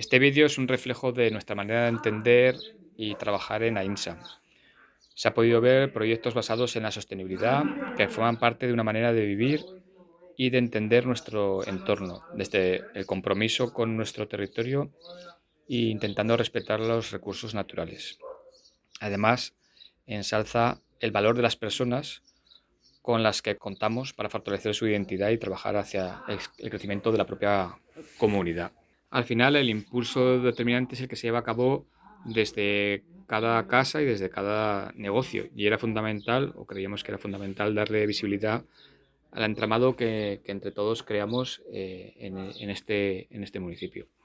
Este vídeo es un reflejo de nuestra manera de entender y trabajar en AINSA. Se ha podido ver proyectos basados en la sostenibilidad que forman parte de una manera de vivir y de entender nuestro entorno, desde el compromiso con nuestro territorio e intentando respetar los recursos naturales. Además, ensalza el valor de las personas con las que contamos para fortalecer su identidad y trabajar hacia el crecimiento de la propia comunidad. Al final, el impulso determinante es el que se lleva a cabo desde cada casa y desde cada negocio. Y era fundamental, o creíamos que era fundamental, darle visibilidad al entramado que entre todos creamos en este municipio.